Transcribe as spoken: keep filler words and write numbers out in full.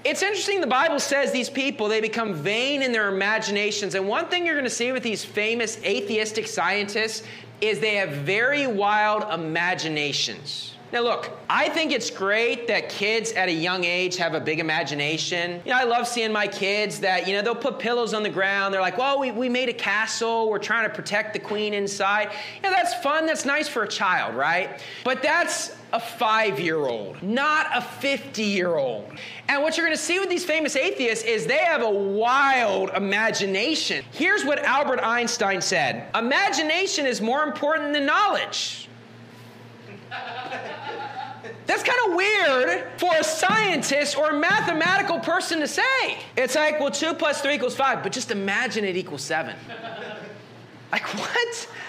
it's interesting, the Bible says these people, they become vain in their imaginations. And one thing you're going to see with these famous atheistic scientists is they have very wild imaginations. Now look, I think it's great that kids at a young age have a big imagination. You know, I love seeing my kids that, you know, they'll put pillows on the ground. They're like, well, we, we made a castle. We're trying to protect the queen inside. You know, that's fun. That's nice for a child, right? But that's a five-year-old, not a fifty-year-old. And what you're going to see with these famous atheists is they have a wild imagination. Here's what Albert Einstein said. Imagination is more important than knowledge. That's kind of weird for a scientist or a mathematical person to say. It's like, well, two plus three equals five, but just imagine it equals seven. Like, what?